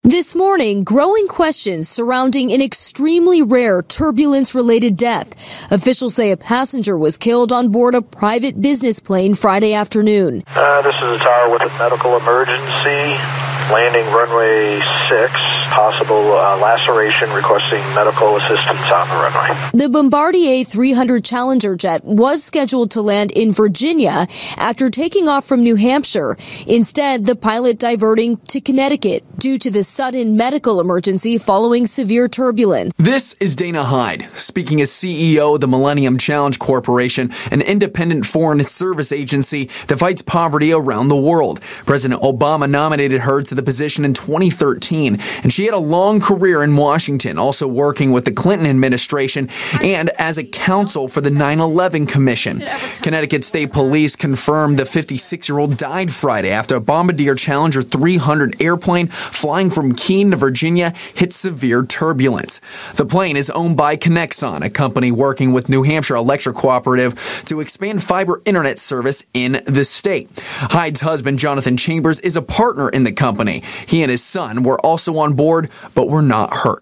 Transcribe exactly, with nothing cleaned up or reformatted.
This morning, growing questions surrounding an extremely rare turbulence-related death. Officials say a passenger was killed on board a private business plane Friday afternoon. Uh, this is a tower with a medical emergency. Landing runway six. Possible uh, laceration, requesting medical assistance on the runway. The Bombardier three hundred Challenger jet was scheduled to land in Virginia after taking off from New Hampshire. Instead, the pilot diverting to Connecticut due to the sudden medical emergency following severe turbulence. This is Dana Hyde, speaking as C E O of the Millennium Challenge Corporation, an independent foreign service agency that fights poverty around the world. President Obama nominated her to the position in twenty thirteen, and she had a long career in Washington, also working with the Clinton administration and as a counsel for the nine eleven Commission. Connecticut State Police confirmed the fifty-six-year-old died Friday after a Bombardier Challenger three hundred airplane flying from Keene to Virginia hit severe turbulence. The plane is owned by Connexon, a company working with New Hampshire Electric Cooperative to expand fiber internet service in the state. Hyde's husband, Jonathan Chambers, is a partner in the company. He and his son were also on board, but were not hurt.